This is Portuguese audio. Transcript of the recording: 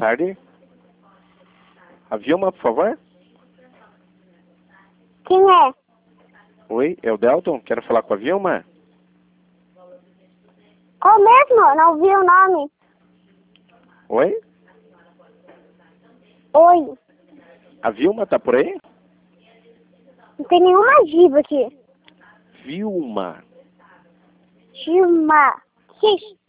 tarde. A Vilma, por favor. Quem é? Oi, é o Delton. Quero falar com a Vilma. Qual mesmo? Não vi o nome. Oi? Oi. A Vilma tá por aí? Não tem nenhuma diva aqui. Vilma. Vilma. Que